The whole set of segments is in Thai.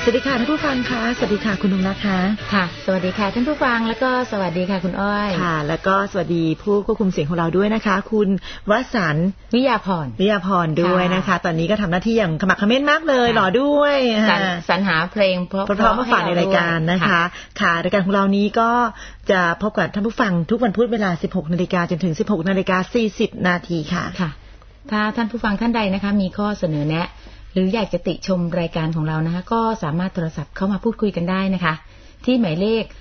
สวัสดีค่ะท่านผู้ฟังคะสวัสดีค่ะคุณนุ้งนะคะค่ะสวัสดีค่ะท่านผู้ฟังแล้วก็สวัสดีค่ะคุณอ้อยค่ะแล้วก็สวัสดีผู้ควบคุมเสียงของเราด้วยนะคะคุณวสันต์วิยาพรด้วยนะคะตอนนี้ก็ทำหน้าที่อย่างขมักเขม้นมากเลยหล่อด้วยสรรหาเพลงเพราะมาฝากในรายการนะคะค่ะรายการของเรานี้ก็จะพบกับท่านผู้ฟังทุกวันพุธเวลา 16 นาฬิกาจนถึง 16 นาฬิกา 40 นาทีค่ะค่ะถ้าท่านผู้ฟังท่านใดนะคะมีข้อเสนอแนะหรืออยากจะติชมรายการของเรานะคะก็สามารถโทรศัพท์เข้ามาพูดคุยกันได้นะคะที่หมายเลข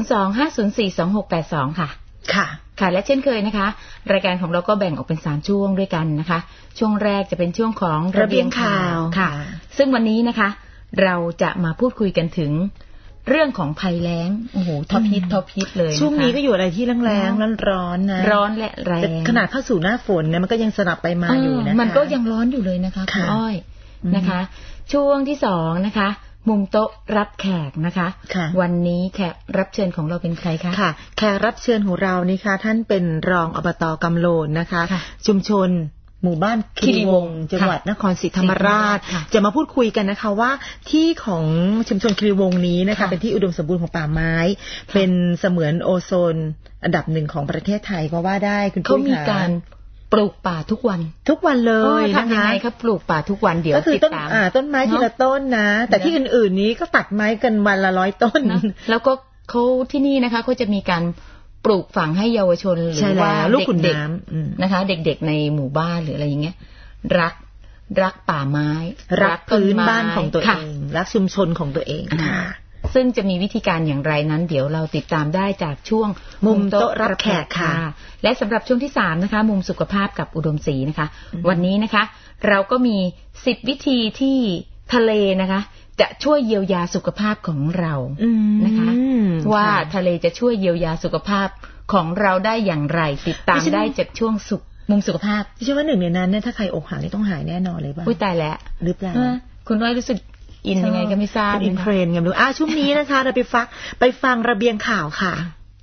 025042682 ค่ะค่ะและเช่นเคยนะคะรายการของเราก็แบ่งออกเป็น3ช่วงด้วยกันนะคะช่วงแรกจะเป็นช่วงของระเบียงข่าวค่ะซึ่งวันนี้นะคะเราจะมาพูดคุยกันถึงเรื่องของภัยแล้งโอ้โหท็อปฮิตเลยนะคะช่วงนี้ก็อยู่อะไรที่แรงๆร้อนๆนะร้อนและแรงขนาดเข้าสู่หน้าฝนเนี่ยมันก็ยังสลับไปมาอยู่นะคะมันก็ยังร้อนอยู่เลยนะคะคุณอ้อยนะคะช่วงที่2นะคะมุมโต๊ะรับแขกนะคะวันนี้แขกรับเชิญของเราเป็นใครคะค่ะแขกรับเชิญของเรานี่ค่ะท่านเป็นรองอบต.กำโลนนะคะชุมชนหมู่บ้านคีรีวงศ์จังหวัดนครศรีธรรมราชจะมาพูดคุยกันนะคะว่าที่ของชุมชนคีรีวงศ์นี้นะคะเป็นที่อุดมสมบูรณ์ของป่าไม้เป็นเสมือนโอโซนอันดับ1ของประเทศไทยก็ว่าได้คุณเขามีการปลูกป่าทุกวันเลยนะคะทำยังไงครับปลูกป่าทุกวันเดี๋ยวติดตามต้นไม้ทีละต้นนะแต่ที่อื่นๆนี้ก็ตัดไม้กันวันละ100 ต้นแล้วก็เขาที่นี่นะคะเขาจะมีการปลูกฝังให้เยาวชนหรือว่าลูกขุนน้ำนะคะเด็กๆในหมู่บ้านหรืออะไรอย่างเงี้ยรักป่าไม้รักพื้นบ้านของตัวเองรักชุมชนของตัวเองค่ะซึ่งจะมีวิธีการอย่างไรนั้นเดี๋ยวเราติดตามได้จากช่วงมุมโต๊ะรับแขกค่ะและสำหรับช่วงที่3นะคะมุมสุขภาพกับอุดมศรีนะคะวันนี้นะคะเราก็มี10วิธีที่ทะเลนะคะจะช่วยเยียวยาสุขภาพของเรานะคะว่าทะเลจะช่วยเยียวยาสุขภาพของเราได้อย่างไรติดตามได้จากช่วงมุมสุขภาพดิฉันว่าหนึ่งในนั้นเนี่ยถ้าใครอกหักนี่ต้องหายแน่นอนเลยป่ะอุ้ยตายแล้วหรือเปล่าคุณน้อยรู้สึกอินยังไงก็ไม่ทราบอินเทรนด์ไงไม่รู้ช่วงนี้นะคะเราไปฟังระเบียงข่าวค่ะ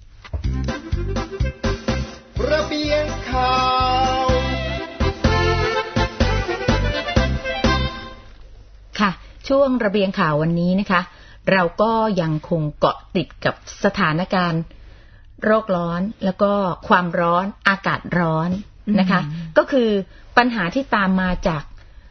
ระเบียงข่าวค่ะช่วงระเบียงข่าววันนี้นะคะเราก็ยังคงเกาะติดกับสถานการณ์โรคร้อนแล้วก็ความร้อนอากาศร้อนนะคะก็คือปัญหาที่ตามมาจาก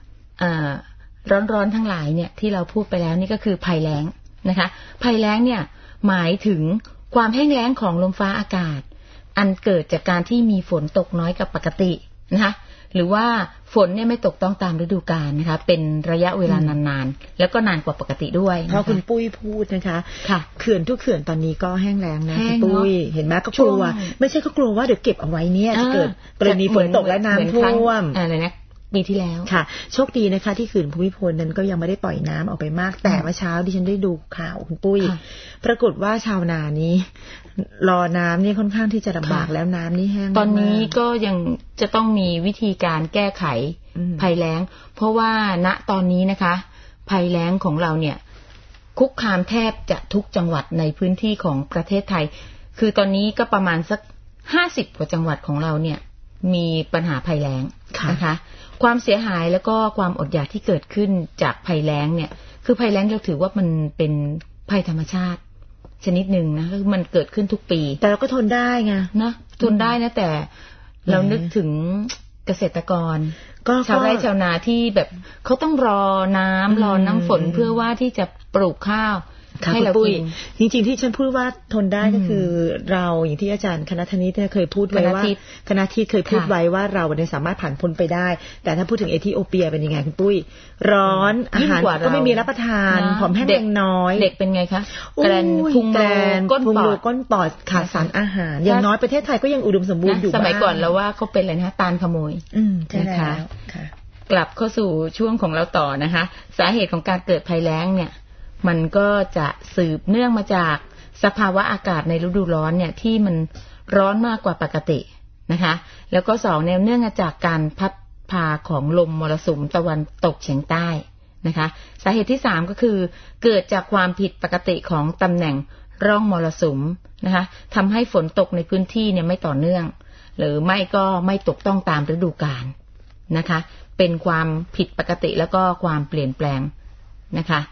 ร้อนทั้งหลายเนี่ยที่เราพูดไปแล้วนี่ก็คือภัยแล้งนะคะภัยแล้งเนี่ยหมายถึงความแห้งแล้งของลมฟ้าอากาศอันเกิดจากการที่มีฝนตกน้อยกว่าปกตินะคะหรือว่าฝนเนี่ยไม่ตกต้องตามฤดูกาลนะคะเป็นระยะเวลานานๆแล้วก็นานกว่าปกติด้วยเพราะคุณปุ้ยพูดนะคะเขื่อนทุกเขื่อนตอนนี้ก็แห้งแล้งนะคุณปุ้ยเห็นไหมก็กลัวไม่ใช่ก็กลัวว่าเดี๋ยวเก็บเอาไว้เนี่ยจะเกิดกรณีฝนตกและน้ำท่วมอะไรนะปีที่แล้วค่ะโชคดีนะคะที่เขื่อนภูมิพลนั้นก็ยังไม่ได้ปล่อยน้ำออกไปมากแต่เมื่อเช้าดิฉันได้ดูข่าวคุณปุ้ยปรากฏว่าชาวนานี้รอน้ำนี่ค่อนข้างที่จะลำบากแล้วน้ำนี่แห้งตอนนี้ก็ยังจะต้องมีวิธีการแก้ไขภัยแล้งเพราะว่าณตอนนี้นะคะภัยแล้งของเราเนี่ยคุกคามแทบจะทุกจังหวัดในพื้นที่ของประเทศไทยคือตอนนี้ก็ประมาณสัก50กว่าจังหวัดของเราเนี่ยมีปัญหาภัยแล้งนะคะความเสียหายแล้วก็ความอดอยากที่เกิดขึ้นจากภัยแล้งเนี่ยคือภัยแล้งเราถือว่ามันเป็นภัยธรรมชาติชนิดหนึ่งนะคือมันเกิดขึ้นทุกปีแต่เราก็ทนได้ไงนะทนได้นะแต่เรานึกถึงเกษตรกรชาวไร่ชาวนาที่แบบเขาต้องรอน้ำฝนเพื่อว่าที่จะปลูกข้าวให้เรากินจริงๆที่ฉันพูดว่าทนได้ก็คือเราอย่างที่อาจารย์คณธนิตเคยพูดไว้ว่าคณะที่เคยพูดไว้ว่าเราเนี่ยสามารถผ่านพ้นไปได้แต่ถ้าพูดถึงเอธิโอเปียเป็นยังไงคุณปุ้ยร้อนอาหารก็ไม่มีรับประทานผอมแห้งแรงน้อยเด็กเป็นไงคะแกรนพุงก้นปอดขาดสารอาหารอย่างน้อยประเทศไทยก็ยังอุดมสมบูรณ์อยู่สมัยก่อนแล้วว่าเขาเป็นอะไรนะตาลขโมยนะคะกลับเข้าสู่ช่วงของเราต่อนะคะสาเหตุของการเกิดภัยแล้งเนี่ยมันก็จะสืบเนื่องมาจากสภาวะอากาศในฤดูร้อนเนี่ยที่มันร้อนมากกว่าปกตินะคะแล้วก็2เนื่องมาจากการพัดพาของลมมรสุมตะวันตกเฉียงใต้นะคะสาเหตุที่3ก็คือเกิดจากความผิดปกติของตำแหน่งร่องมรสุมนะคะทำให้ฝนตกในพื้นที่เนี่ยไม่ต่อเนื่องหรือไม่ก็ไม่ตกต้องตามฤดูกาลนะคะเป็นความผิดปกติแล้วก็ความเปลี่ยนแปลงนะคะ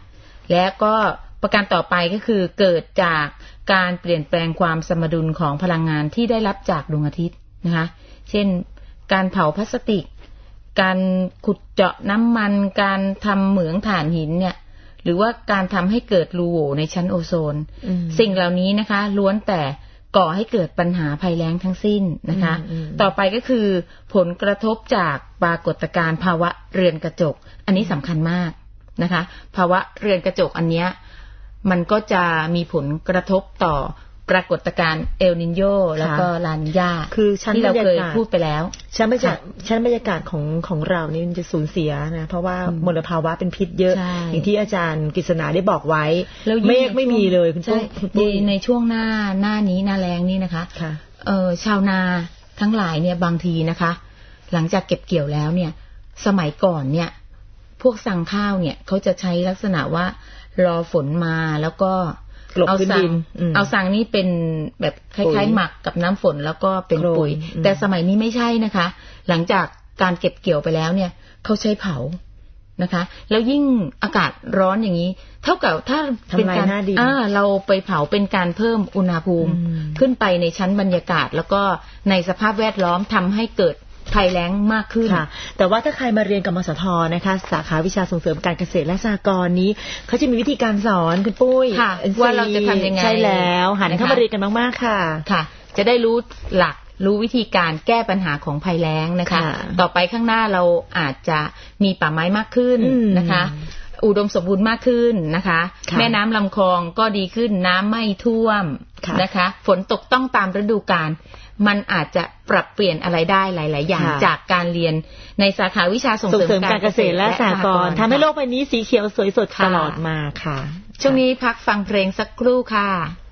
และก็ประการต่อไปก็คือเกิดจากการเปลี่ยนแปลงความสมดุลของพลังงานที่ได้รับจากดวงอาทิตย์นะคะเช่นการเผาพลาสติกการขุดเจาะน้ำมันการทำเหมืองถ่านหินเนี่ยหรือว่าการทำให้เกิดรูโหว่ในชั้นโอโซนสิ่งเหล่านี้นะคะล้วนแต่ก่อให้เกิดปัญหาภัยแล้งทั้งสิ้นนะคะต่อไปก็คือผลกระทบจากปรากฏการณ์ภาวะเรือนกระจกอันนี้สำคัญมากนะคะภาวะเรือนกระจกอันเนี้ยมันก็จะมีผลกระทบต่อปรากฏการณ์เอลนิโญแล้วก็ลานิญาคือที่เราเคยพูดไปแล้วชั้นบรรยากาศของเรานี่มันจะสูญเสียนะเพราะว่ามลภาวะเป็นพิษเยอะอย่างที่อาจารย์กฤษณาได้บอกไว้เมฆไม่มีเลยคุณปุ้ยในช่วงหน้านี้หน้าแล้งนี่นะคะชาวนาทั้งหลายเนี่ยบางทีนะคะหลังจากเก็บเกี่ยวแล้วเนี่ยสมัยก่อนเนี่ยพวกสั่งข้าวเนี่ยเขาจะใช้ลักษณะว่ารอฝนมาแล้วก็เอาสั่งนี่เป็นแบบคล้ายๆหมักกับน้ำฝนแล้วก็เป็นปุ๋ยแต่สมัยนี้ไม่ใช่นะคะหลังจากการเก็บเกี่ยวไปแล้วเนี่ยเขาใช้เผานะคะแล้วยิ่งอากาศร้อนอย่างนี้เท่ากับถ้าเป็นการเราไปเผาเป็นการเพิ่มอุณหภูมิขึ้นไปในชั้นบรรยากาศแล้วก็ในสภาพแวดล้อมทำให้เกิดภัยแล้งมากขึ้นแต่ว่าถ้าใครมาเรียนกับมสทนะคะสาขาวิชาส่งเสริมการเกษตรและสหกรณ์นี้เขาจะมีวิธีการสอนคุณปุ้ยว่าเราจะทำยังไงใช่แล้วหันเข้ามาเรียนกันมากๆค่ะจะได้รู้หลักรู้วิธีการแก้ปัญหาของภัยแล้งนะคะต่อไปข้างหน้าเราอาจจะมีป่าไม้มากขึ้นนะคะอุดมสมบูรณ์มากขึ้นนะคะแม่น้ำลำคลองก็ดีขึ้นน้ำไม่ท่วมนะคะฝนตกต้องตามฤดูกาลมันอาจจะปรับเปลี่ยนอะไรได้หลายๆอย่างจากการเรียนในสาขาวิชาส่งเสริมการเกษตรและสหกรณ์ทำให้โลกใบนี้สีเขียวสวยสดตลอดมาค่ะช่วงนี้พักฟังเพลงสักครู่ค่ะ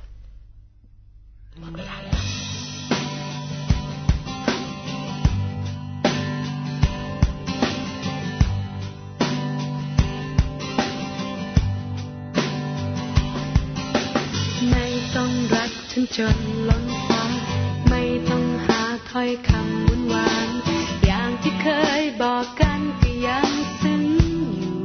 ไม่ต้องรักฉันจนล้นฟ้าไม่ต้องหาถ้อยคำวุ่นวานอย่างที่เคยบอกกันก็ยังซึ้งอยู่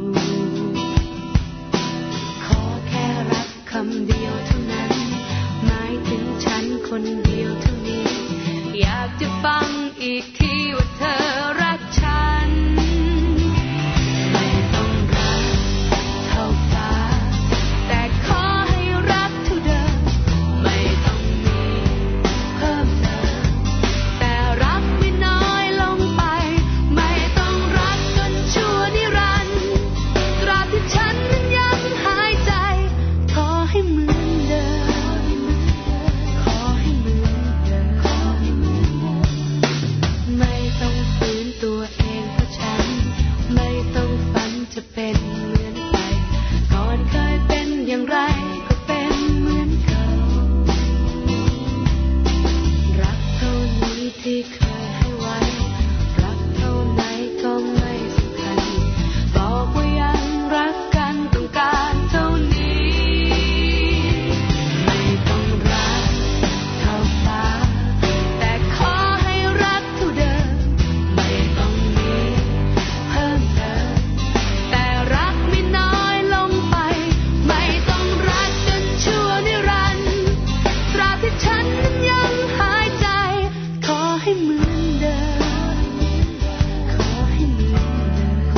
ขอแค่รักคำเดียวเท่านั้นหมายถึงฉันคนเดียวเท่านี้อยากจะฟังอีกทีว่าเธอรักฉันไม่ต้องรักเท่าฟ้าแต่ขอให้รักเท่าเดิมไม่ต้องมีเพิ่มเติมแต่รักไม่น้อยลงไปไม่ต้องรักจนชั่วนิรันดร์ตราบที่ฉันนั้นยังหายใจขอให้เหมือนเดิมขอให้เหมือนเดิมไม่ต้องฝืนตัวเองเพราะฉันไม่ต้องฝันจะเป็นเหมือนไปก่อนเคยเป็นอย่างไรก็เป็นเหมือนเก่ารักเท่านี้ที่เคยให้ไว้รักเท่าไหนก็ไม่สำคัญบอกว่ายังรักกันต้องการเท่านี้ไม่ต้องรักเท่าฟ้าแต่ขอให้รักเท่าเดิมไม่ต้องมีเพิ่มเติมแต่รักไม่น้อยลงไปไม่ต้องรักจนชั่วนิรันดร์ตราบที่ฉันนั้นยังหายใจขอให้เหมือนเดิมขอให้เหมือนเดิม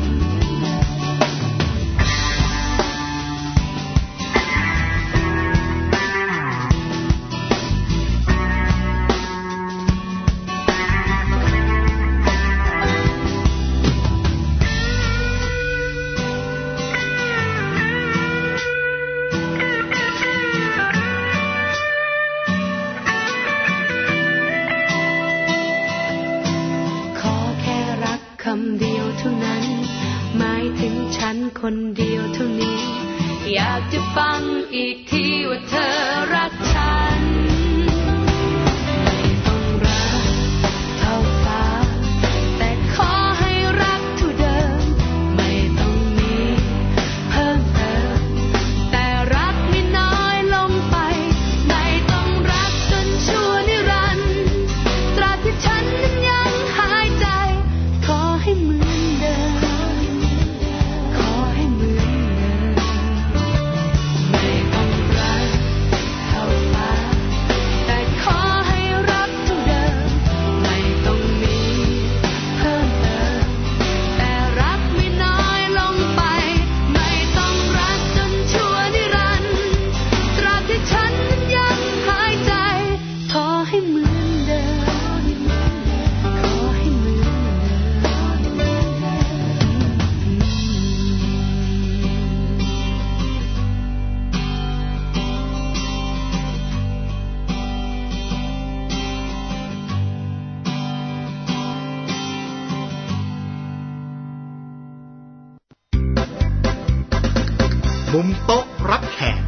ขอแค่รักคำเดียวเท่านั้นหมายถึงฉันคนเดียวเท่านี้อยากจะฟังอีกทีว่าเธอรักฉันไม่ต้องรักเท่าฟ้าแต่ขอให้รักเท่าเดิมไม่ต้องมีเพิ่มเติมแต่รักไม่น้อยลงไปไม่ต้องรักจนชั่วนิรันดร์ตราบที่ฉันนั้นยังหายใจขอให้เหมือนเดิมขอให้เหมือนเดิมมุมโต๊ะรับแขก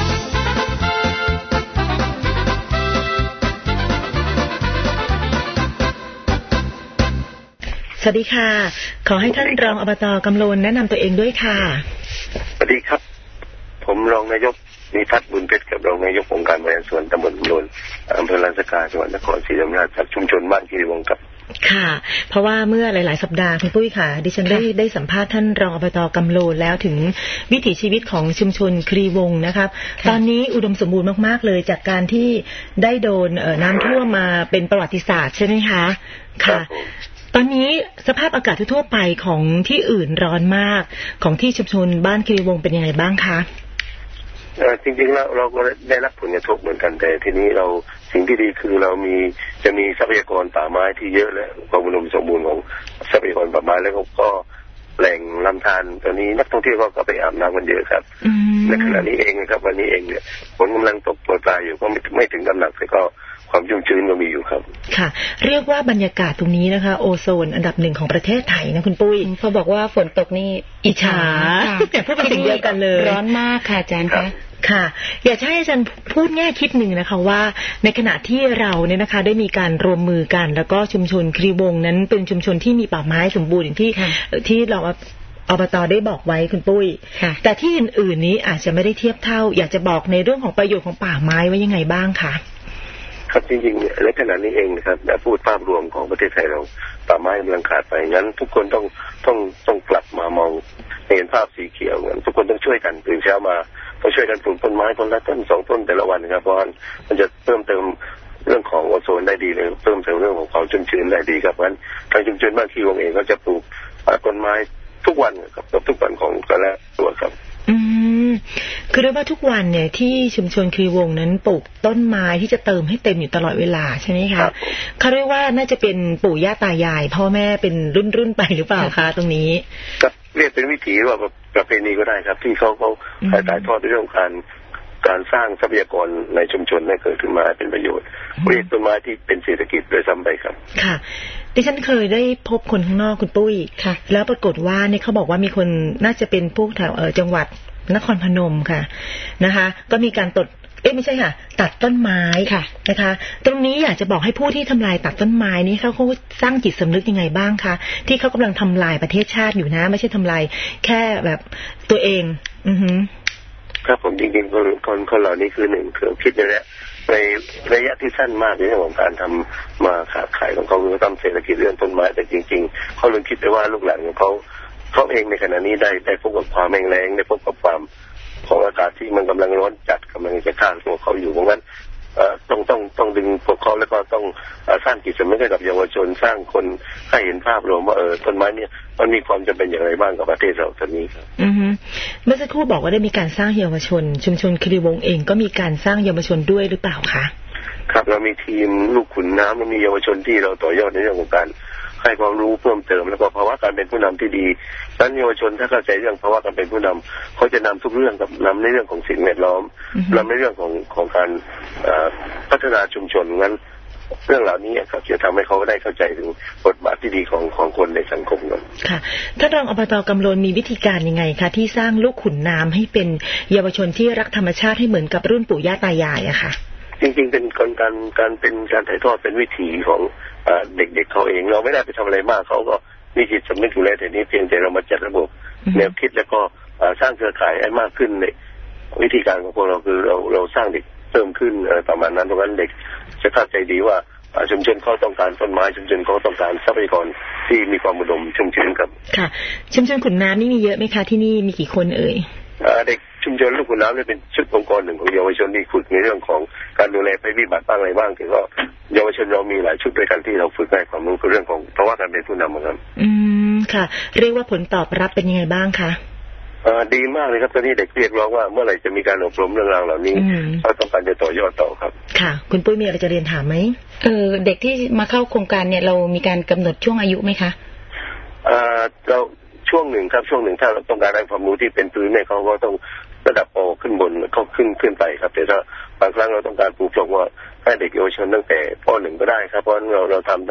สวัสดีค่ะขอให้ท่านรองอบต.กำโลนแนะนำตัวเองด้วยค่ะสวัสดีครับผมรองนายกนิพัฒน์บุญเพชรกับรองนายกองค์การบริหารส่วนตำบลกำโลนอำเภอลานสกาจังหวัดนครศรีธรรมราชจากชุมชนบ้านคีรีวงศ์ครับค่ะเพราะว่าเมื่อหลายๆสัปดาห์คุณปุ้ยค่ะดิฉันได้สัมภาษณ์ท่านรองอบต.กำโลนแล้วถึงวิถีชีวิตของชุมชนคีรีวงศ์นะครับตอนนี้อุดมสมบูรณ์มากๆเลยจากการที่ได้โดนน้ำท่วมมาเป็นประวัติศาสตร์ใช่ไหมคะค่ะตอนนี้สภาพอากาศทั่วไปของที่อื่นร้อนมากของที่ชุมชนบ้านคีรีวงศ์เป็นยังไงบ้างคะจริงๆแล้วเราก็ได้รับผลกระทบเหมือนกันแต่ทีนี้เราสิ่งที่ดีคือเราจะมีทรัพยากรป่าไม้ที่เยอะและความอุดมสมบูรณ์ของทรัพยากรป่าไม้แล้วก็แหล่งลำธารตอนนี้นักท่องเที่ยวก็ไปอาบน้ำกันเยอะครับในขณะนี้เองนะครับวันนี้เองเนี่ยฝนกำลังตกโปรยปลายอยู่ก็ไม่ถึงกำลังแต่ก็ความชุ่มชื้นก็มีอยู่ครับค่ะเรียกว่าบรรยากาศตรงนี้นะคะโอโซนอันดับหนึ่งของประเทศไทยนะคุณปุ้ยพอบอกว่าฝนตกนี่อิจฉาแต่พูดเป็นสิ่งเดียวกันเลยร้อนมากค่ะอาจารย์คะค่ะอยากให้อาจารย์พูดแง่คิดหนึ่งนะคะว่าในขณะที่เราเนี่ยนะคะได้มีการรวมมือกันแล้วก็ชุมชนคีรีวงศ์นั้นเป็นชุมชนที่มีป่าไม้สมบูรณ์อย่างที่เราอบต.ได้บอกไว้คุณปุ้ยแต่ที่อื่นๆนี้อาจจะไม่ได้เทียบเท่าอยากจะบอกในเรื่องของประโยชน์ของป่าไม้ไว้ยังไงบ้างคะครับจริงๆในขณะนี้เองนะครับพูดภาพรวมของประเทศไทยเราป่าไม้กำลังขาดไปงั้นทุกคนต้องกลับมามองเห็นภาพสีเขียวกันทุกคนต้องช่วยกันตื่นเช้ามาต้องช่วยกันปลูกต้นไม้คนละต้น2 ต้นแต่ละวันนะครับเพราะมันจะเพิ่มเติมเรื่องของโอโซนได้ดีเลยเพิ่มเติมเรื่องของความชุ่มชื้นได้ดีครับงั้นทางชุมชนบ้านคีรีวงศ์เองก็จะปลูกต้นไม้ทุกวันครับทุกวันของแต่ละตัวครับคือเรียกว่าทุกวันเนี่ยที่ชุมชนคีรีวงศ์นั้นปลูกต้นไม้ที่จะเติมให้เต็มอยู่ตลอดเวลาใช่ไหมคะเขาเรียกว่าน่าจะเป็นปู่ย่าตายายพ่อแม่เป็นรุ่นไปหรือเปล่าคะตรงนี้ก็เรียกเป็นวิถีว่าประเพณีก็ได้ครับที่เขาถ่ายทอดเรื่องการสร้างทรัพยากรในชุมชนให้เกิดขึ้นมาเป็นประโยชน์เรียกต้นไม้ที่เป็นเศรษฐกิจโดยซ้ำไปครับค่ะดิฉันเคยได้พบคนข้างนอกคุณปุ้ยแล้วปรากฏว่าเนี่ยเขาบอกว่ามีคนน่าจะเป็นพวกแถวจังหวัดนครพนมค่ะนะคะก็มีการไม่ใช่ค่ะตัดต้นไม้นะคะตรงนี้อยากจะบอกให้ผู้ที่ทำลายตัดต้นไม้นี้เขาสร้างจิตสำนึกยังไงบ้างคะที่เขากำลังทำลายประเทศชาติอยู่นะไม่ใช่ทำลายแค่แบบตัวเองครับผมจริงๆคนเหล่านี้คือหนึ่งคือคิดในระยะที่สั้นมากในเรื่องของการทำมาค้าขายของเขาคือทำเศรษฐกิจเรื่องต้นไม้แต่จริงๆเขาลืมคิดไปว่าลูกหลานของเขาเองในขณะนี้ได้พบกับความแห้งแล้งได้พบกับความของอากาศที่มันกำลังร้อนจัดกำลังจะฆ่าตัวเขาอยู่เพราะงั้นต้องดึงพวกเขาแล้วก็ต้องสร้างจิตสำนึกให้กับเยาวชนสร้างคนให้เห็นภาพรวมว่าต้นไม้เนี่ยมันมีความจำเป็นอย่างไรบ้างกับประเทศเราตอนนี้ครับเมื่อสักครู่บอกว่าได้มีการสร้างเยาวชนชุมชนคีรีวงศ์เองก็มีการสร้างเยาวชนด้วยหรือเปล่าคะครับเรามีทีมลูกขุนน้ำเรามีเยาวชนที่เราต่อยอดในเรื่องของการให้ความรู้เพิ่มเติมแล้วก็ภาวะการเป็นผู้นำที่ดีดังนั้นเยาวชนถ้าเข้าใจเรื่องภาวะการเป็นผู้นำเขาจะนำทุกเรื่องกับนำในเรื่องของสิ่งแวดล้อมนำในเรื่องของการพัฒนาชุมชนงั้นเรื่องเหล่านี้ครับจะทำให้เขาได้เข้าใจถึงบทบาทที่ดีของคนในสังคมกันค่ะท่านรองอบต.กำโลนมีวิธีการยังไงคะที่สร้างลูกขุนน้ำให้เป็นเยาวชนที่รักธรรมชาติให้เหมือนกับรุ่นปู่ย่าตายายอะค่ะจริงๆเป็นการถ่ายทอดเป็นวิถีของเด็กๆเขาเองเราไม่ได้ไปทำอะไรมากเขาก็มีจิตสำนึกอยู่แล้วแต่นี้เพียงแต่เรามาจัดระบบแนวคิดแล้วก็สร้างเครือข่ายให้มากขึ้นในวิธีการของพวกเราคือเราสร้างเด็กเพิ่มขึ้นประมาณนั้นเพราะฉะนั้นเด็กจะเข้าใจดีว่าชุมชนเขาต้องการต้นไม้ชุมชนเขาต้องการทรัพยากรที่มีความอุดมชุ่มชื้นครับค่ะชุมชนขุนน้ำนี่มีเยอะไหมคะที่นี่มีกี่คนเอ่ยเด็กชุมชนลูกขุนน้ำเนี่ยเป็นชุดองค์กรหนึ่งของเยาวชนที่ฝึกในเรื่องของการดูแลภัยพิบัติบ้างอะไรบ้างคือก็เยาวชนเรามีหลายชุดด้วยกันที่เราฝึกให้ความรู้คือเรื่องของภาวะการเป็นผู้นำครับค่ะเรียกว่าผลตอบรับเป็นยังไงบ้างคะดีมากเลยครับตอนนี้เด็กเรียกร้องว่าเมื่อไหร่จะมีการอบรมเรื่องราวเหล่านี้เขาต้องการจะต่อยอดต่อครับค่ะคุณปุ้ยมีอะไรจะเรียนถามไหมเด็กที่มาเข้าโครงการเนี่ยเรามีการกำหนดช่วงอายุไหมคะเราช่วงหนึ่งครับช่วงหนึ่งถ้าเราต้องการได้ความรู้ที่เป็นพื้นเนี่ยเขาก็ต้องระดับป.ขึ้นบนเขาขึ้นไปครับแต่ถ้าบางครั้งเราต้องการปลูกฝังว่าให้เด็กเยาวชนตั้งแต่ป.1ก็ได้ครับเพราะเราทำตั้ง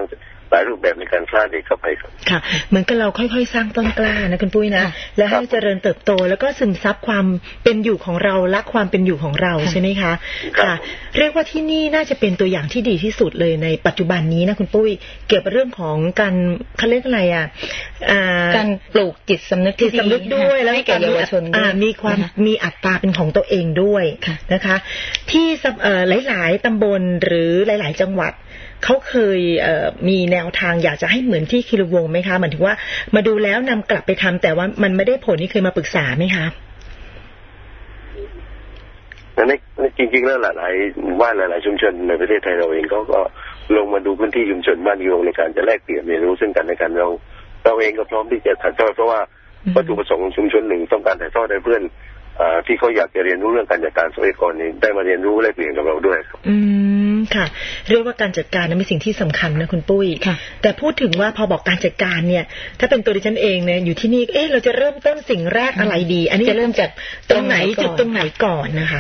หลายรูปแบบในการสร้างเด็กเข้าไปครับค่ะเหมือนกับเราค่อยๆสร้างต้นกล้านะคุณปุ้ยนะแล้วให้เจริญเติบโตแล้วก็ซึมซับความเป็นอยู่ของเราและความเป็นอยู่ของเราใช่ไหมคะค่ะเรียกว่าที่นี่น่าจะเป็นตัวอย่างที่ดีที่สุดเลยในปัจจุบันนี้นะคุณปุ้ยเกี่ยวกับเรื่องของการเขาเรียกอะไรการปลูกจิตสำนึกด้วยแล้วแก่เยาวชนมีความมีอัตราเป็นของตัวเองด้วยนะคะที่หลายๆตำบลหรือหลายๆจังหวัดเขาเคยมีแนวทางอยากจะให้เหมือนที่คีรีวงศ์ไหมคะหมายถึงว่ามาดูแล้วนำกลับไปทำแต่ว่ามันไม่ได้ผลนี่เคยมาปรึกษาไหมคะจริงๆแล้วหลายๆบ้านหลายๆชุมชนในประเทศไทยเราเองก็ลงมาดูพื้นที่ชุมชนบ้านคีรีวงศ์ในการจะแลกเปลี่ยนเรียนรู้ซึ่งกันและกันเราเองก็พร้อมที่จะถ่ายทอดเพราะว่าวัตถุประสงค์ของชุมชนหนึ่งต้องการถ่ายทอดให้เพื่อนที่เขาอยากจะเรียนรู้เรื่องการจัดการทรัพยากรนี้ได้มาเรียนรู้แลกเปลี่ยนกับเราด้วยครับค่ะเรียกว่าการจัดการนั้นเป็นสิ่งที่สำคัญนะคุณปุ้ยแต่พูดถึงว่าพอบอกการจัดการเนี่ยถ้าเป็นตัวดิฉันเองเนี่ยอยู่ที่นี่เราจะเริ่มต้นสิ่งแรกอะไรดีอันนี้จะเริ่มจากตรงไหนจุดตรงไหนก่อนนะคะ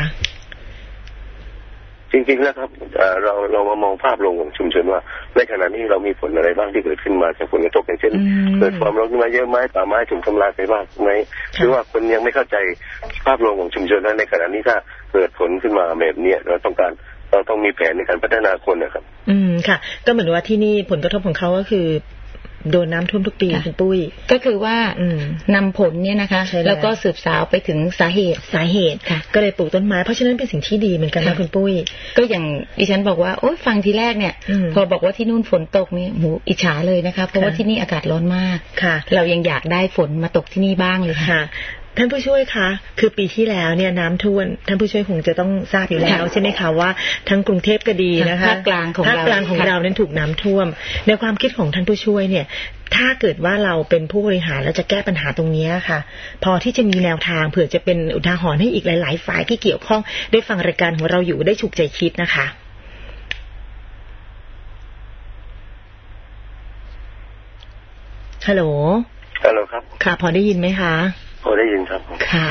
จริงๆแล้วครับเรามามองภาพรวมของชุมชนว่าในขณะนี้เรามีผลอะไรบ้างที่เกิดขึ้นมาจากผลกระทบอย่างเช่นเกิดความร้อนขึ้นมาเยอะไหมป่าไม้ถูกทำลายไปบ้างไหมหรือว่าคนยังไม่เข้าใจภาพรวมของชุมชนนั้นในขณะนี้ถ้าเกิดผลขึ้นมาแบบนี้เราต้องมีแผนในการพัฒนาคนนะครับค่ะก็เหมือนว่าที่นี่ผลกระทบของเขาก็คือโดนน้ำท่วมทุกปีคุณปุ้ยก็คือว่านำผลเนี่ยนะคะแล้วก็สืบสาวไปถึงสาเหตุค่ะก็เลยปลูกต้นไม้เพราะฉะนั้นเป็นสิ่งที่ดีเหมือนกันนะคุณปุ้ยก็อย่างดิฉันบอกว่าโอ๊ยฟังทีแรกเนี่ยพอบอกว่าที่นู่นฝนตกนี่หูอิจฉาเลยนะคะเพราะว่าที่นี่อากาศร้อนมากค่ะเรายังอยากได้ฝนมาตกที่นี่บ้างเลยค่ะท่านผู้ช่วยคะคือปีที่แล้วเนี่ยน้ำท่วมท่านผู้ช่วยคงจะต้องทราบอยู่แล้วใช่ไหมคะว่าทั้งกรุงเทพก็ดีนะคะภาคกลางของเรานั้นถูกน้ำท่วมในความคิดของท่านผู้ช่วยเนี่ยถ้าเกิดว่าเราเป็นผู้บริหารแล้วจะแก้ปัญหาตรงนี้ค่ะพอที่จะมีแนวทางเผื่อจะเป็นอุทาหรณ์ให้อีกหลายๆฝ่ายที่เกี่ยวข้องได้ฟังรายการของเราอยู่ได้ฉุกใจคิดนะคะฮัลโหลครับค่ะพอได้ยินไหมคะพอได้ยินครับค่ะ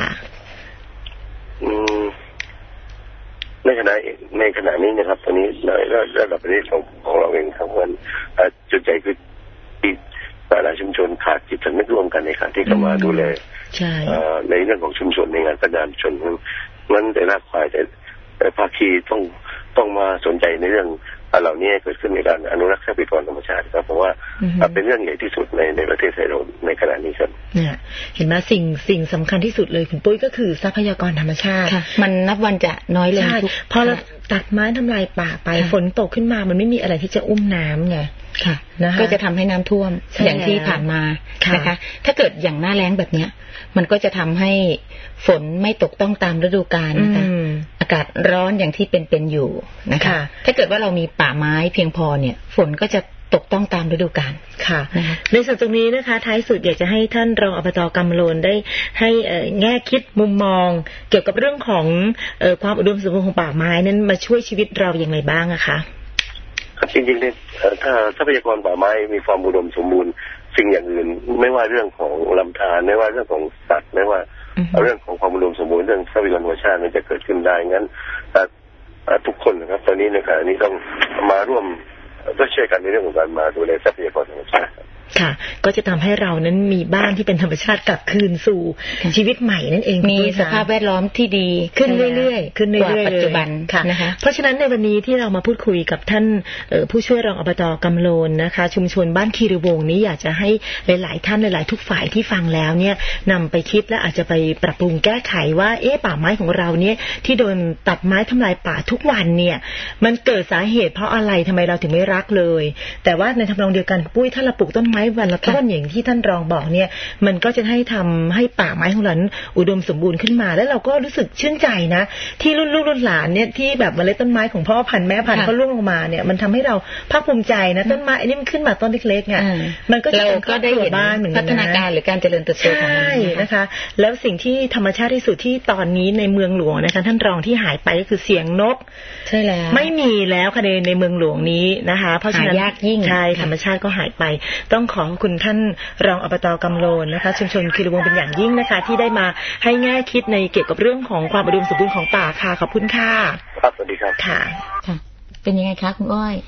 ในขณะนี้นะครับตอนนี้ระดับประเทศของเราเองครับว่าจุดใจคือที่แต่ละชุมชนขาดจิตสำนึกร่วมกันในการที่จะมาดูแลในเรื่องของชุมชนในงานพัฒนาชุมชนนั้นแต่ละฝ่ายแต่ภาคีต้องมาสนใจในเรื่องเหล่านี้เกิดขึ้นในการอนุรักษ์ทรัพยากรธรรมชาติครับเพราะว่าเป็นเรื่องใหญ่ที่สุดในประเทศไทยเราในขณะนี้ครับเนี่ยเห็นไหมสิ่งสำคัญที่สุดเลยคุณปุ้ยก็คือทรัพยากรธรรมชาติมันนับวันจะน้อยลงพอเราตัดไม้ทำลายป่าไปฝนตกขึ้นมามันไม่มีอะไรที่จะอุ้มน้ำไงก็จะทำให้น้ำท่วมอย่างที่ผ่านมานะคะถ้าเกิดอย่างหน้าแล้งแบบเนี้ยมันก็จะทำให้ฝนไม่ตกต้องตามฤดูกาลนะคะอากาศร้อนอย่างที่เป็นอยู่นะคะถ้าเกิดว่าเรามีป่าไม้เพียงพอเนี่ยฝนก็จะตกต้องตามฤดูกาลค่ะในส่วนตรงนี้นะคะท้ายสุดอยากจะให้ท่านรองอบต.กำโลนได้ให้แง่คิดมุมมองเกี่ยวกับเรื่องของความอุดมสมบูรณ์ของป่าไม้นั้นมาช่วยชีวิตเราอย่างไรบ้างอะคะครับจริงๆเนี่ยถ้าทรัพยากรป่าไม้มีความอุดมสมบูรณ์สิ่งอย่างอื่นไม่ว่าเรื่องของลำธารไม่ว่าเรื่องของสัตว์ไม่ว่าเรื่องของความอุดมสมบูรณ์เรื่องทรัพยากรธรรมชาติมันจะเกิดขึ้นได้งั้นทุกคนนะครับตอนนี้ในขณะนี้ต้องมาร่วมก็ช่วยกันในเรื่องของการมาดูแลทรัพยากรธรรมชาติค่ะก็จะทำให้เรานั้นมีบ้านที่เป็นธรรมชาติกลับคืนสู่ชีวิตใหม่นั่นเองมีสภาพแวดล้อมที่ดีขึ้นเรื่อยๆกว่าปัจจุบันนะคะเพราะฉะนั้นในวันนี้ที่เรามาพูดคุยกับท่านผู้ช่วยรองอบต.กำโลนนะคะชุมชนบ้านคีรีวงศ์นี้อยากจะให้หลายๆท่านหลายๆทุกฝ่ายที่ฟังแล้วเนี่ยนำไปคิดและอาจจะไปปรับปรุงแก้ไขว่าป่าไม้ของเราเนี่ยที่โดนตัดไม้ทำลายป่าทุกวันเนี่ยมันเกิดสาเหตุเพราะอะไรทำไมเราถึงไม่รักเลยแต่ว่าในทำนองเดียวกันปุ้ยถ้าเราปลูกต้นไม้วันละต้นอย่างที่ท่านรองบอกเนี่ยมันก็จะทำให้ป่าไม้ของเราอุดมสมบูรณ์ขึ้นมาแล้วเราก็รู้สึกชื่นใจนะที่รุ่นหลานเนี่ยที่แบบเมล็ดต้นไม้ของพ่อพันธุ์แม่พันธุ์เขาร่วงลงมาเนี่ยมันทำให้เราภาคภูมิใจนะต้นไม้อันนี้มันขึ้นมาต้นเล็กๆเนี่ยมันก็จะได้เห็นพัฒนาการหรือการเจริญเติบโตของมันนะคะแล้วสิ่งที่ธรรมชาติที่สุดที่ตอนนี้ในเมืองหลวงนะคะท่านรองที่หายไปก็คือเสียงนกใช่แล้วไม่มีแล้วค่ะในเมืองหลวงนี้นะคะเพราะฉะนั้นยากยิ่งใช่ธรรมชาติก็หายไปต้องขอบคุณท่านรองอบต.กำโลนนะคะชุมชนคีรีวงศ์เป็นอย่างยิ่งนะคะที่ได้มาให้แง่คิดในเกี่ยวกับเรื่องของความอุดมสมบูรณ์ของป่าค่ะขอบคุณค่ะครับสวัสดีครับค่ะเป็นยังไงคะคุณอ้อย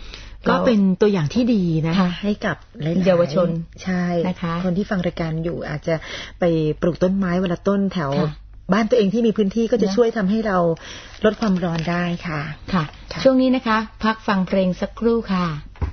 ก็เป็นตัวอย่างที่ดีนะให้กับหลายๆเยาวชนใช่นะคะคนที่ฟังรายการอยู่อาจจะไปปลูกต้นไม้วันละต้นแถวบ้านตัวเองที่มีพื้นที่ก็จะช่วยทำให้เราลดความร้อนได้ค่ะค่ะช่วงนี้นะคะพักฟังเพลงสักครู่ค่ะ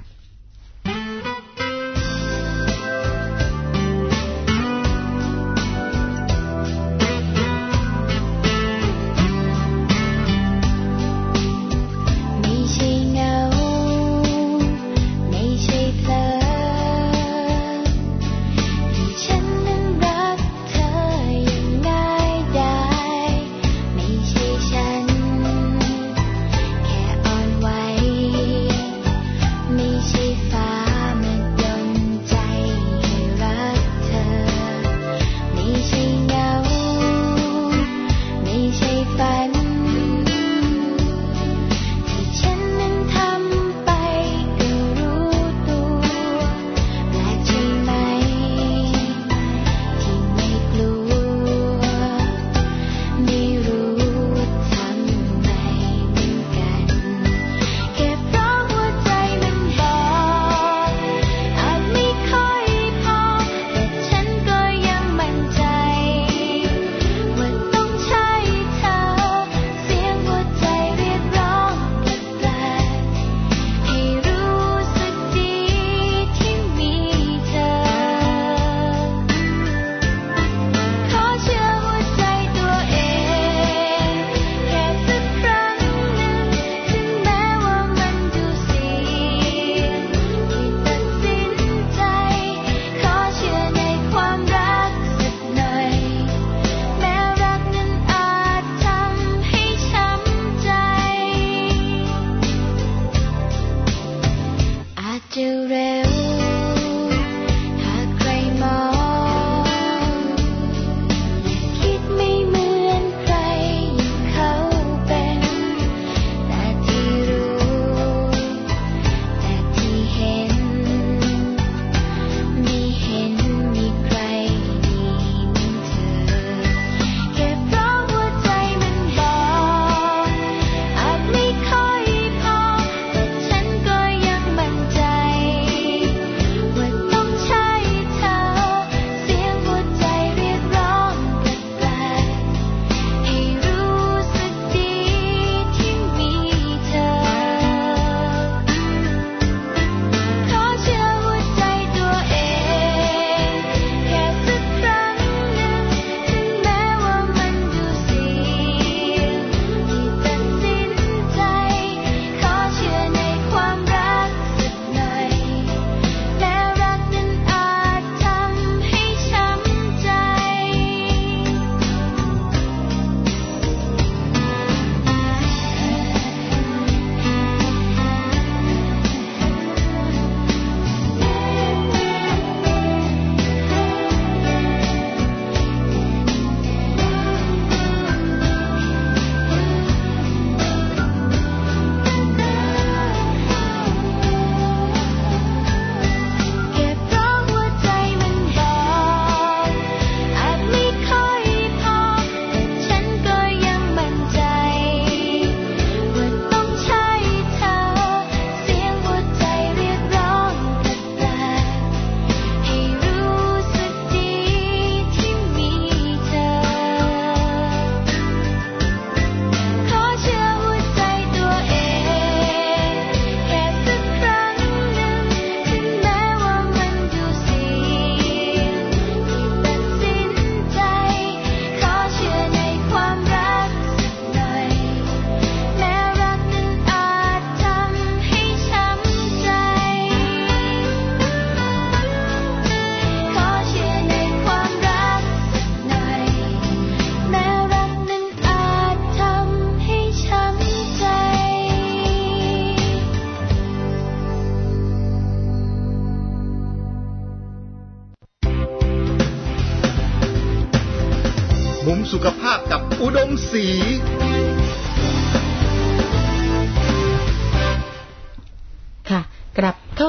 มุมสุขภาพกับอุดมศรีค่ะกลับเข้า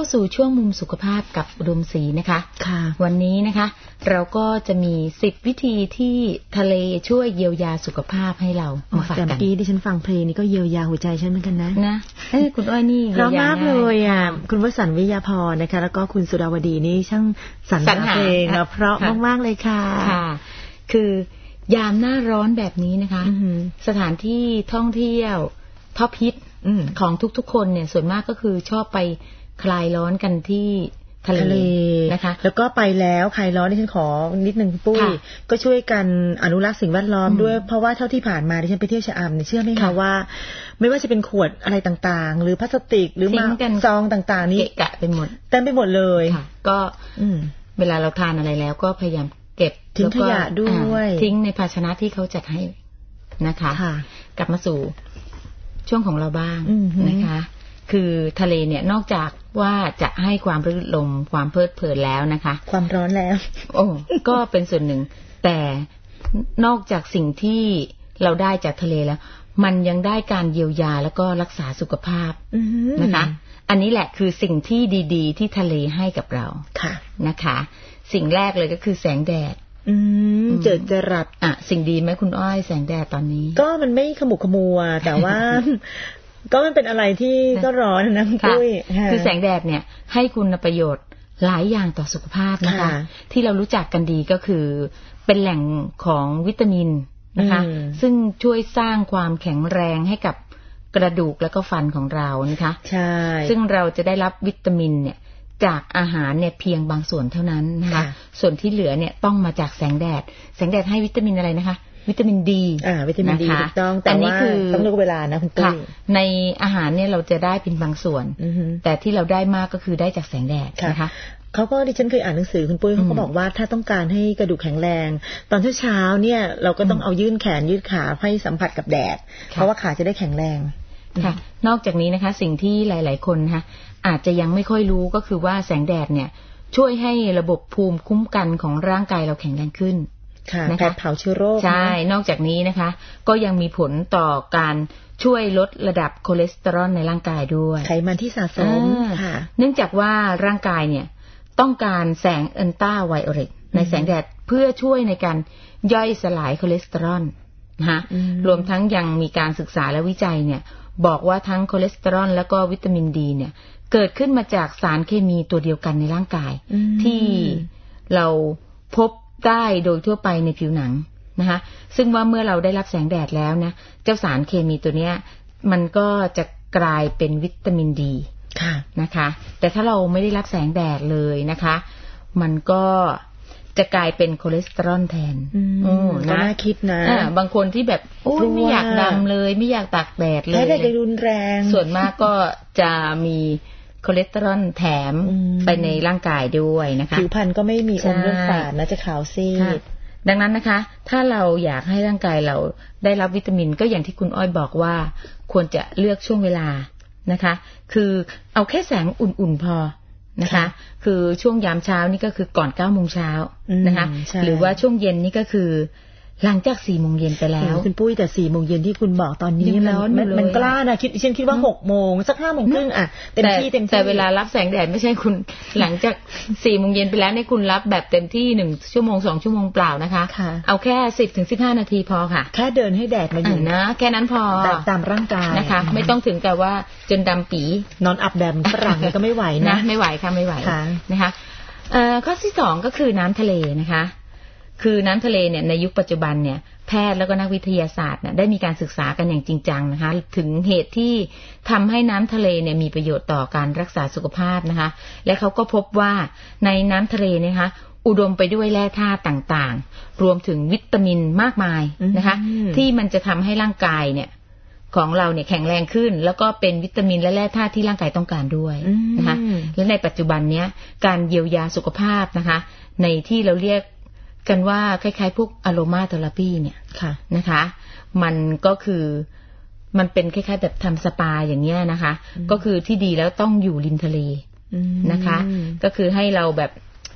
สู่ช่วงมุมสุขภาพกับอุดมศรีนะคะค่ะวันนี้นะคะเราก็จะมี10วิธีที่ทะเลช่วยเยียวยาสุขภาพให้เรามาฝากกันแต่เมื่อกี้ที่ฉันฟังเพลงนี้ก็เยียวยาหัวใจฉันเหมือนกันนะคุณอ้อยนี่เพราะมากเลยอ่ะคุณวสันต์วิยาพรนะคะแล้วก็คุณสุดาวดีนี่ช่างสรรหาเพลงเพราะมากๆเลยค่ะค่ะคือยามหน้าร้อนแบบนี้นะคะสถานที่ท่องเที่ยวท็อปฮิตของทุกๆคนเนี่ยส่วนมากก็คือชอบไปคลายร้อนกันที่ทะเลนะคะแล้วก็ไปแล้วคลายร้อนที่ฉันขอนิดนึงปุ้ยก็ช่วยกันอนุรักษ์สิ่งแวดล้อมด้วยเพราะว่าเท่าที่ผ่านมาที่ฉันไปเที่ยวชะอำเนี่ยเชื่อไหมคะว่าไม่ว่าจะเป็นขวดอะไรต่างๆหรือพลาสติกหรือมาซองต่างๆนี่เกะกะไปหมดเต็มไปหมดเลยก็เวลาเราทานอะไรแล้วก็พยายามเก็บทิ้งขยะด้วยทิ้งในภาชนะที่เขาจัดให้นะคะกลับมาสู่ช่วงของเราบ้างนะคะคือทะเลเนี่ยนอกจากว่าจะให้ความรื่นรมความเพลิดเพลินแล้วนะคะความร้อนแล้วก็เป็นส่วนหนึ่งแต่นอกจากสิ่งที่เราได้จากทะเลแล้วมันยังได้การเยียวยาแล้วก็รักษาสุขภาพนะคะอันนี้แหละคือสิ่งที่ดีๆที่ทะเลให้กับเราค่ะนะคะสิ่งแรกเลยก็คือแสงแดดเจิดจรัสสิ่งดีไหมคุณอ้อยแสงแดดตอนนี้ก็มันไม่ขมุกขมัวแต่ว่าก็มันเป็นอะไรที่ก็ร้อนนะคุณปุ้ยคือแสงแดดเนี่ยให้คุณประโยชน์หลายอย่างต่อสุขภาพนะคะที่เรารู้จักกันดีก็คือเป็นแหล่งของวิตามินนะคะซึ่งช่วยสร้างความแข็งแรงให้กับกระดูกและก็ฟันของเรานะคะใช่ซึ่งเราจะได้รับวิตามินเนี่ยจากอาหารเนี่ยเพียงบางส่วนเท่านั้นนะคะส่วนที่เหลือเนี่ยต้องมาจากแสงแดดให้วิตามินอะไรนะคะวิตามินดีวิตามินดีถูกต้องแต่ว่าต้องเลือกเวลานะคุณตุ้ยในอาหารเนี่ยเราจะได้เป็นบางส่วนแต่ที่เราได้มากก็คือได้จากแสงแดดนะคะเขาก็ดิฉันเคยอ่านหนังสือคุณปุ้ยเขาก็บอกว่าถ้าต้องการให้กระดูกแข็งแรงตอนเช้าเนี่ยเราก็ต้องเอายื่นแขนยืดขาให้สัมผัสกับแดดเพราะว่าขาจะได้แข็งแรงค่ะนอกจากนี้นะคะสิ่งที่หลายๆคนนะคะอาจจะยังไม่ค่อยรู้ก็คือว่าแสงแดดเนี่ยช่วยให้ระบบภูมิคุ้มกันของร่างกายเราแข็งแรงขึ้นนะคะเผาเชื้อโรคใช่นอกจากนี้นะคะก็ยังมีผลต่อการช่วยลดระดับคอเลสเตอรอลในร่างกายด้วยไขมันที่สะสมค่ะเนื่องจากว่าร่างกายเนี่ยต้องการแสงอัลตราไวโอเลตในแสงแดดเพื่อช่วยในการย่อยสลายคอเลสเตอรอลนะคะรวมทั้งยังมีการศึกษาและวิจัยเนี่ยบอกว่าทั้งคอเลสเตอรอลแล้วก็วิตามินดีเนี่ยเกิดขึ้นมาจากสารเคมีตัวเดียวกันในร่างกายที่เราพบได้โดยทั่วไปในผิวหนังนะคะซึ่งว่าเมื่อเราได้รับแสงแดดแล้วนะเจ้าสารเคมีตัวเนี้ยมันก็จะกลายเป็นวิตามินดีนะคะแต่ถ้าเราไม่ได้รับแสงแดดเลยนะคะมันก็จะกลายเป็นคอเลสเตอรอลแทนน่าคิดนะบางคนที่แบบไม่อยากดำเลยไม่อยากตากแดดเลยแดดรุนแรงส่วนมากก็จะมีคอเลสเตอรอลแถมไปในร่างกายด้วยนะคะผิวพรรณก็ไม่มีอมเลือดฝาดนะจะขาวซีดดังนั้นนะคะถ้าเราอยากให้ร่างกายเราได้รับวิตามินก็อย่างที่คุณอ้อยบอกว่าควรจะเลือกช่วงเวลานะคะคือเอาแค่แสงอุ่นๆพอนะคะคือช่วงยามเช้านี่ก็คือก่อน 9 โมงเช้านะคะหรือว่าช่วงเย็นนี่ก็คือหลังจาก 4 โมงเย็นไปแล้วคุณปุ้ยแต่ 4 โมงเย็นที่คุณบอกตอนนี้มันกล้านะฉันคิดว่า 6 โมงสัก 5 โมงครึ่งอ่ะเต็มที่แต่เวลารับแสงแดดไม่ใช่คุณหลังจาก 4 โมงเย็นไปแล้วเนี่ยคุณรับแบบเต็มที่1 ชั่วโมง 2 ชั่วโมงเปล่านะคะเอาแค่ 10-15 นาทีพอค่ะแค่เดินให้แดดมาอยู่นะแค่นั้นพอตามร่างกายนะคะไม่ต้องถึงกับว่าจนดำปีนอนอับแดดฝรั่งก็ไม่ไหวนะไม่ไหวค่ะไม่ไหวนะคะข้อที่2ก็คือน้ำทะเลนะคะคือน้ำทะเลเนี่ยในยุคปัจจุบันเนี่ยแพทย์แล้วก็นักวิทยาศาสตร์เนี่ยได้มีการศึกษากันอย่างจริงจังนะคะถึงเหตุที่ทำให้น้ำทะเลเนี่ยมีประโยชน์ต่อการรักษาสุขภาพนะคะและเขาก็พบว่าในน้ำทะเลนะคะอุดมไปด้วยแร่ธาตุต่างๆรวมถึงวิตามินมากมายนะคะที่มันจะทำให้ร่างกายเนี่ยของเราเนี่ยแข็งแรงขึ้นแล้วก็เป็นวิตามินและแร่ธาตุที่ร่างกายต้องการด้วยนะคะและในปัจจุบันเนี้ยการเยียวยาสุขภาพนะคะในที่เราเรียกกันว่าคล้ายๆพวกอะโรมาเทอราปีเนี่ยนะคะมันก็คือมันเป็นคล้ายๆแบบทำสปาอย่างเงี้ยนะคะก็คือที่ดีแล้วต้องอยู่ริมทะเลนะคะก็คือให้เราแบบ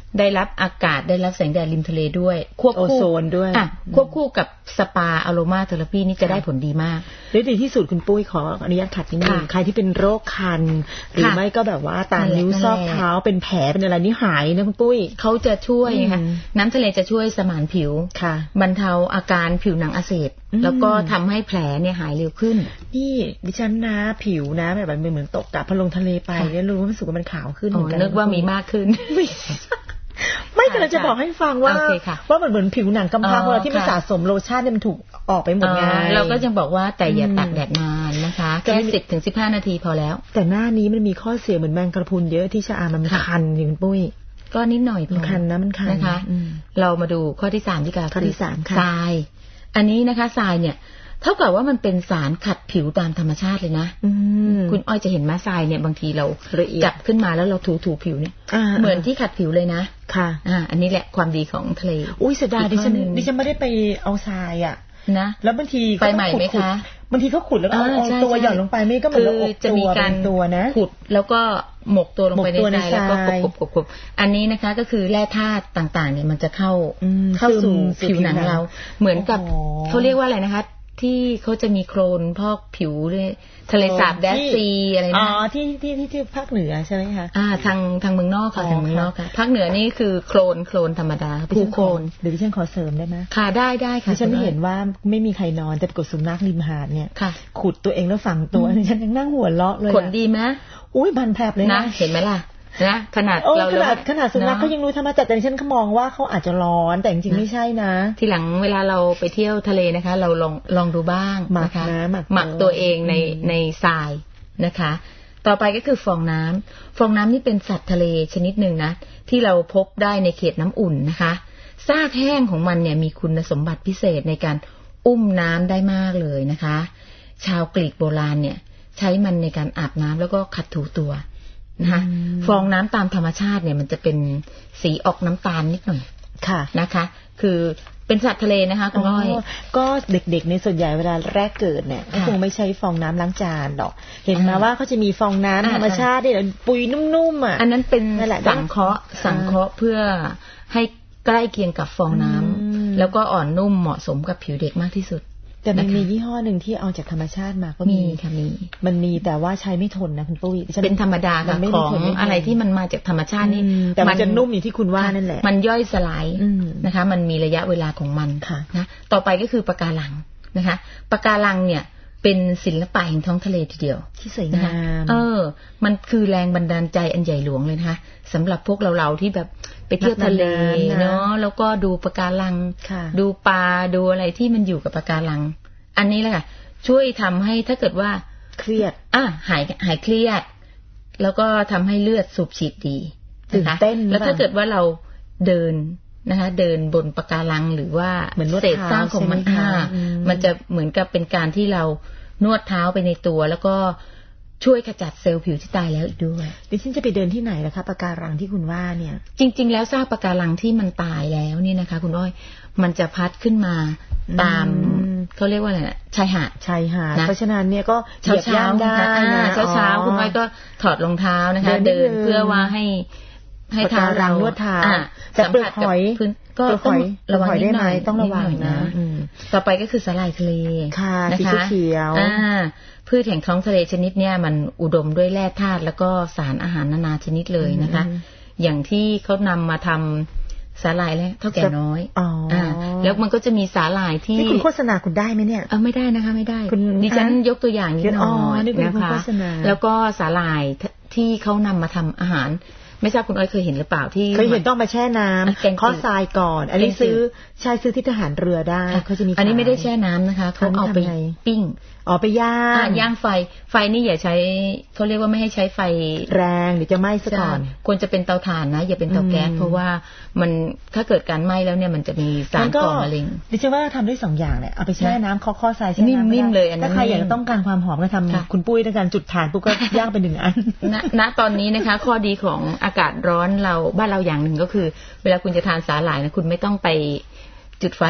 ได้รับอากาศได้รับแสงแดดริมทะเลด้วยควบคู่โอโซนด้วยควบคู่กับสปาอะโรมาเทอราพีนี่จะได้ผลดีมากและดีที่สุดคุณปุ้ยขออนุญาตขัดนิดนึงใครที่เป็นโรคคันหรือไม่ก็แบบว่าตามนิ้วซอกเท้าเป็นแผลเป็นอะไรนี่หายนะคุณปุ้ยเขาจะช่วยค่ะน้ำทะเลจะช่วยสมานผิวบรรเทาอาการผิวหนังอักเสบแล้วก็ทำให้แผลเนี่ยหายเร็วขึ้นนี่ดิฉันนะผิวนะแบบมันเหมือนตกกับพอลงทะเลไปเนี่ยรู้ว่ารู้สึกว่ามันขาวขึ้นเหมือนกันนึกว่ามีมากขึ้นไม่แต่เราจะบอกให้ฟังว่าเหมือนผิวหนังกำพร้าพอที่มันสะสมโลชั่นเนี่ยมันถูกออกไปหมดไงเราก็จะบอกว่าแต่อย่าตากแดดนานนะคะแค่10-15 นาทีพอแล้วแต่หน้านี้มันมีข้อเสียเหมือนแมงกระพรุนเยอะที่ชะอามมันคันอย่างปุ้ยก็นิดหน่อยมันคันนะมันคันนะคะเรามาดูข้อที่3ดีกว่าข้อที่3ค่ะทรายอันนี้นะคะทรายเนี่ยเท่ากับว่ามันเป็นสารขัดผิวตามธรรมชาติเลยนะคุณอ้อยจะเห็นม้าทรายเนี่ยบางทีเราจับขึ้นมาแล้วเราถูผิวเนี่ยเหมือนที่ขัดผิวเลยนะค่ะอันนี้แหละความดีของทะเลอุ้ยเสียดายดิฉันไม่ได้ไปเอาทรายอ่ะนะแล้วบางทีไปใหม่ไหมคะบางทีเขาขุดแล้วเอาตัวหย่อนลงไปไม่ก็เหมือนเราจะมีการขุดแล้วก็หมกตัวลงไปในทรายแล้วก็กบอันนี้นะคะก็คือแร่ธาตุต่างๆเนี่ยมันจะเข้าสู่ผิวหนังเราเหมือนกับเขาเรียกว่าอะไรนะคะที่เขาจะมีโคลนพอกผิวเลยทะเลสาบแดดซีอะไรนะที่ภาคเหนือใช่ไหมคะทางเมืองนอกค่ะทางเมืองนอกค่ะภาคเหนือนี่คือโคลนธรรมดาภูโคลนเดี๋ยวดิฉันขอเสริมได้ไหมค่ะได้ค่ะดิฉันเห็นว่าไม่มีใครนอนแต่กดสุนัขริมหาดเนี่ยขุดตัวเองแล้วฝังตัวดิฉันยังนั่งหัวเราะเลยขนดีไหมอุ้ยบันแผลบเลยนะเห็นไหมล่ะนะขนาดสุนัขเขายังรู้ธรรมชาติแต่ดิฉันเขามองว่าเขาอาจจะร้อนแต่จริงๆไม่ใช่นะทีหลังเวลาเราไปเที่ยวทะเลนะคะเราลองดูบ้างนะคะหมักตัวเองในทรายนะคะต่อไปก็คือฟองน้ำนี่เป็นสัตว์ทะเลชนิดหนึ่งนะที่เราพบได้ในเขตน้ำอุ่นนะคะซากแห้งของมันเนี่ยมีคุณสมบัติพิเศษในการอุ้มน้ำได้มากเลยนะคะชาวกรีกโบราณเนี่ยใช้มันในการอาบน้ำแล้วก็ขัดถูตัวนะคะฟองน้ำตามธรรมชาติเนี่ยมันจะเป็นสีออกน้ำตาลนิดหน่อยค่ะนะคะคือเป็นสัตว์ทะเลนะคะคุณอ้อยก็เด็กๆในส่วนใหญ่เวลาแรกเกิดเนี่ยก็คงไม่ใช้ฟองน้ำล้างจานหรอกเห็นมาว่าเขาจะมีฟองน้ำธรรมชาติเนี่ยปุยนุ่มๆอันนั้นเป็นสังเคราะห์เพื่อให้ใกล้เคียงกับฟองน้ำแล้วก็อ่อนนุ่มเหมาะสมกับผิวเด็กมากที่สุดแต่มันมียี่ห้อหนึ่งที่เอาจากธรรมชาติมาก็มีค่ะมันมีแต่ว่าใช้ไม่ทนนะคุณปุ้ยเป็นธรรมดาค่ะของอะไรที่มันมาจากธรรมชาตินี่แต่มันจะนุ่มอย่างที่คุณว่านั่นแหละมันย่อยสลายนะคะมันมีระยะเวลาของมันนะต่อไปก็คือปะการังนะคะปะการังเนี่ยเป็นศิลปะแห่งท้องทะเลทีเดียวที่สวยงามมันคือแรงบันดาลใจอันใหญ่หลวงเลยนะคะสำหรับพวกเราที่แบบไปเที่ยวทะเลเนาะแล้วก็ดูปะการังดูปลาดูอะไรที่มันอยู่กับปะการังอันนี้แหละค่ะช่วยทำให้ถ้าเกิดว่าเครียดหายเครียดแล้วก็ทำให้เลือดสูบฉีดดีนะคะแล้วถ้าเกิดว่าเราเดินนะคะเดินบนปะการังหรือว่าเศษซากของมันจะเหมือนกับเป็นการที่เรานวดเท้าไปในตัวแล้วก็ช่วยขจัดเซลล์ผิวที่ตายแล้วอีกด้วยดิฉันจะไปเดินที่ไหนล่ะคะปะการังที่คุณว่าเนี่ยจริงๆแล้วซากปะการังที่มันตายแล้วนี่นะคะคุณอ้อยมันจะพัดขึ้นมาตามเขาเรียกว่าอะไรนะชายหาดเพราะฉะนั้นเนี่ยก็เช้าได้เช้าคุณอ้อยก็ถอดรองเท้านะคะเดินเพื่อว่าให้เท้าเรานวดเท้าแต่เปลือกหอยก็ต้องระวังนิดหน่อยต้องระวังนะต่อไปก็คือสาหร่ายทะเลนะคะสีเขียวพืชแห่งท้องทะเลชนิดเนี้ยมันอุดมด้วยแร่ธาตุแล้วก็สารอาหารนานาชนิดเลยนะคะอย่างที่เขานำมาทำสาหร่ายแล้วเท่าแก่น้อยแล้วมันก็จะมีสาหร่ายที่คุณโฆษณาคุณได้ไหมเนี่ยไม่ได้นะคะไม่ได้ดิฉันยกตัวอย่างนิดหน่อยนะคะแล้วก็สาหร่ายที่เขานำมาทำอาหารไม่ทราบคุณอ้อยเคยเห็นหรือเปล่าที่เคยเห็นต้องมาแช่น้ำข้อทรายก่อนอันนี้ซื้อที่ทหารเรือได้เขาจะมีอันนี้ไม่ได้แช่น้ำนะคะเขาเอาไปปิ้งไปย่างไฟนี่อย่าใช้เขาเรียกว่าไม่ให้ใช้ไฟแรงเดี๋ยวจะไหม้ซะก่อนควรจะเป็นเตาถ่านนะอย่าเป็นเตาแก๊สเพราะว่ามันถ้าเกิดการไหม้แล้วเนี่ยมันจะมีสารก่อมะเร็งดิฉันว่าทำได้2อย่างเนี่ยเอาไปแช่น้ำข้อทรายแช่น้ำนิ่มเลยอันนั้นถ้าใครอยากต้องการความหอมก็ทำคุณปุ้ยในการจุดถ่านปุ๊บก็ย่างไป1อันณตอนนี้นะคะข้อดีของอากาศร้อนบ้านเราอย่างหนึ่งก็คือเวลาคุณจะทานสาหร่ายนะคุณไม่ต้องไปจุดไฟแล้ว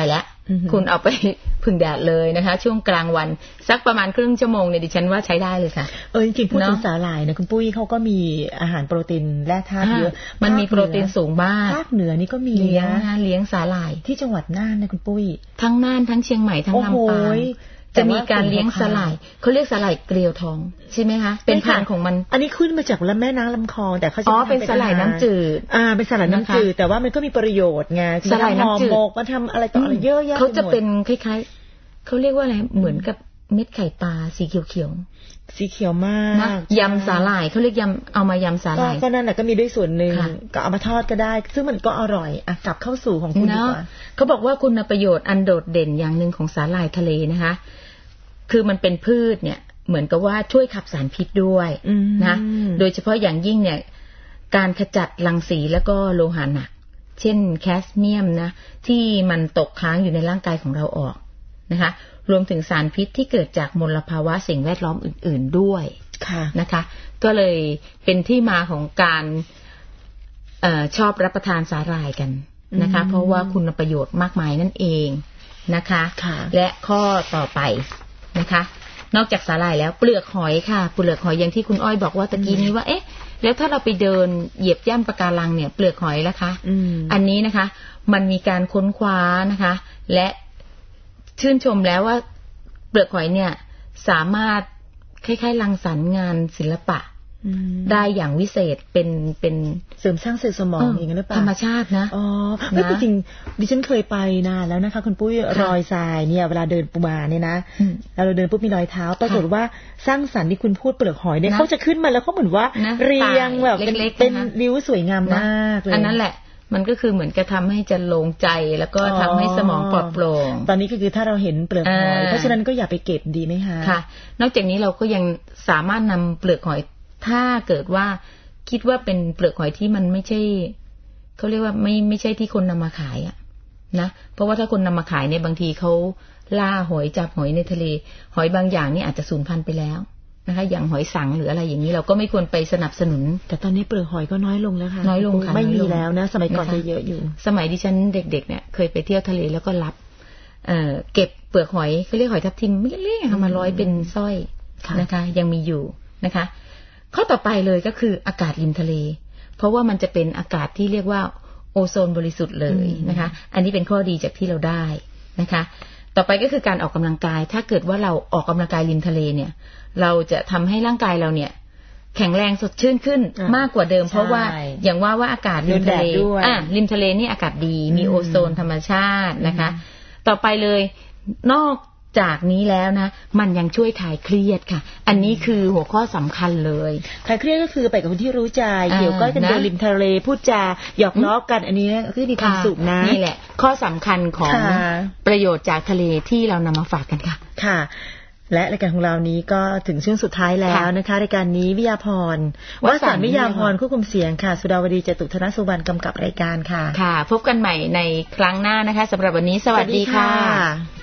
คุณเอาไปพึ่งแดดเลยนะคะช่วงกลางวันสักประมาณครึ่งชั่วโมงเนี่ยดิฉันว่าใช้ได้เลยค่ะจริงๆพูดถึงสาหร่ายนะคุณปุ้ยเขาก็มีอาหารโปรตีนแร่ธาตุเยอะมันมีโปรตีนสูงมากภาคเหนือนี่ก็มีเลี้ยงสาหร่ายที่จังหวัดน่านนะคุณปุ้ยทั้งน่านทั้งเชียงใหม่ทั้งลำปางจะมีการเลี้ยงสาหร่ายเขาเรียกสาหร่ายเกลียวทองใช่ไหมคะเป็นพันธุ์ของมันอันนี้ขึ้นมาจากแม่น้ำลำคลองแต่เขาจะเป็นสาหร่ายน้ำจืดเป็นสาหร่ายน้ำจืดแต่ว่ามันก็มีประโยชน์ไงสาหร่ายน้ำจืดมาทำอะไรต่ออะไรเยอะแยะเขาจะเป็นคล้ายๆเขาเรียกว่าอะไรเหมือนกับเม็ดไข่ปลาสีเขียวสีเขียวมากยำสาหร่ายเขาเรียกยำเอามายำสาหร่ายก็นั่นแหละก็มีด้วยส่วนหนึ่งก็เอามาทอดก็ได้ซึ่งมันก็อร่อยกลับเข้าสู่ของคุณดีกว่าเขาบอกว่าคุณประโยชน์อันโดดเด่นอย่างหนึ่งของสาหร่ายทะเลนะคะคือมันเป็นพืชเนี่ยเหมือนกับว่าช่วยขับสารพิษด้วยนะโดยเฉพาะอย่างยิ่งเนี่ยการขจัดรังสีแล้วก็โลหะหนักเช่นแคดเมียมนะที่มันตกค้างอยู่ในร่างกายของเราออกนะคะรวมถึงสารพิษที่เกิดจากมลภาวะสิ่งแวดล้อมอื่นๆด้วยนะคะก็เลยเป็นที่มาของการชอบรับประทานสาหร่ายกันนะคะเพราะว่าคุณประโยชน์มากมายนั่นเองนะคะและข้อต่อไปนะคะนอกจากสาหร่ายแล้วเปลือกหอยค่ะเปลือกหอยอย่างที่คุณอ้อยบอกว่าตะกี้นี้ว่าเอ๊ะแล้วถ้าเราไปเดินเหยียบย่ำปะการังเนี่ยเปลือกหอยล่ะคะอันนี้นะคะมันมีการค้นคว้านะคะและชื่นชมแล้วว่าเปลือกหอยเนี่ยสามารถคล้ายๆรังสรรค์งานศิลปะได้อย่างวิเศษเป็นเสริมสร้างเซลล์สมองอย่างนั้นหรือเปล่าธรรมชาตินะไม่จริงดิฉันเคยไปนานแล้วนะคะคุณปุ้ยรอยทรายเนี่ยเวลาเดินปูมาเนี่ยนะเราเดินปุ๊บมีรอยเท้าปรากฏว่าสร้างสรรค์ที่คุณพูดเปลือกหอยเนี่ยเขาจะขึ้นมาแล้วเขาเหมือนว่าเรียงแบบเป็นริ้วสวยงามมากเลยอันนั้นแหละมันก็คือเหมือนกระทำให้จะโล่งใจแล้วก็ทำให้สมองปลอดโปร่งตอนนี้ก็คือถ้าเราเห็นเปลือกหอยเพราะฉะนั้นก็อย่าไปเก็บดีไหมคะค่ะนอกจากนี้เราก็ยังสามารถนำเปลือกหอยถ้าเกิดว่าคิดว่าเป็นเปลือกหอยที่มันไม่ใช่เขาเรียกว่าไม่ใช่ที่คนนำมาขายอะนะเพราะว่าถ้าคนนำมาขายเนี่ยบางทีเขาล่าหอยจับหอยในทะเลหอยบางอย่างนี่อาจจะสูญพันธุ์ไปแล้วนะคะอย่างหอยสังหรืออะไรอย่างนี้เราก็ไม่ควรไปสนับสนุนแต่ตอนนี้เปลือกหอยก็น้อยลงแล้วค่ะน้อยลงค่ะไม่มีแล้วนะสมัยก่อนจะเยอะอยู่สมัยดิฉันเด็กๆเนี่ยเคยไปเที่ยวทะเลแล้วก็รับเก็บเปลือกหอยเขาเรียกหอยทับทิมไม่เล็กๆมาร้อยเป็นสร้อยนะคะยังมีอยู่นะคะข้อต่อไปเลยก็คืออากาศริมทะเลเพราะว่ามันจะเป็นอากาศที่เรียกว่าโอโซนบริสุทธิ์เลยนะคะอันนี้เป็นข้อดีจากที่เราได้นะคะต่อไปก็คือการออกกำลังกายถ้าเกิดว่าเราออกกำลังกายริมทะเลเนี่ยเราจะทำให้ร่างกายเราเนี่ยแข็งแรงสดชื่นขึ้นมากกว่าเดิมเพราะว่าอย่างว่าอากาศริมทะเลริมทะเลนี่อากาศดีมีโอโซนธรรมชาตินะคะต่อไปเลยนอกจากนี้แล้วนะมันยังช่วยคลายเครียดค่ะอันนี้คือหัวข้อสำคัญเลยคลายเครียดก็คือไปกับคนที่รู้ใจเกี่ยวก้อยกันเดินริมทะเลพูดจาหยอกล้อกันอันนี้คือมีความสุขนะนี่แหละข้อสำคัญของประโยชน์จากทะเลที่เรานำมาฝากกันค่ะค่ะและรายการของเรานี้ก็ถึงช่วงสุดท้ายแล้วนะคะรายการนี้วิยาพรวสันต์วิยาพรควบคุมเสียงค่ะสุดาวดีจตุธนสุวรรณกำกับรายการค่ะค่ะพบกันใหม่ในครั้งหน้านะคะสำหรับวันนี้สวัสดีค่ะ